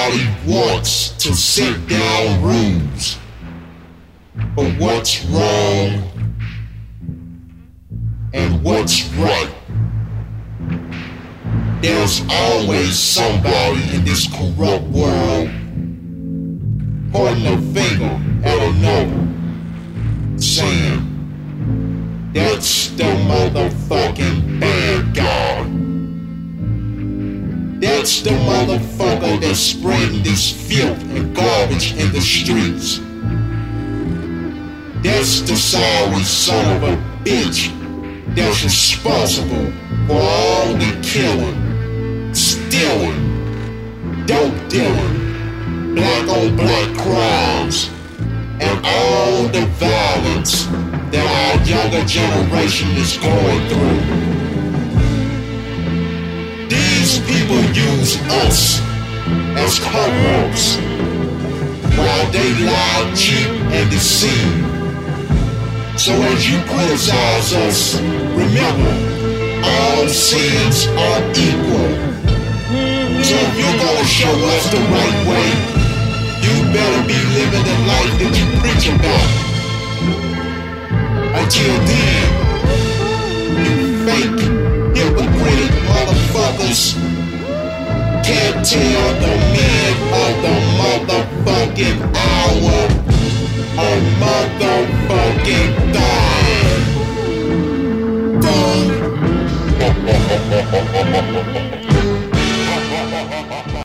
Everybody wants to set down rules, but what's wrong and what's right? There's always somebody in this corrupt world pointing a finger at another, saying, that's the motherfucking bad guy. That's the motherfucker that's spreading this filth and garbage in the streets. That's the sorry son of a bitch that's responsible for all the killing, stealing, dope dealing, black on black crimes, and all the violence that our younger generation is going through. These people use us as cover-ups while they lie, cheat, and deceive. So as you criticize us, remember, all sins are equal. So if you're gonna show us the right way, you better be living the life that you preach about. Until then, you fake, hypocritic motherfuckers can't tell the men of the motherfucking hour a motherfucking thing.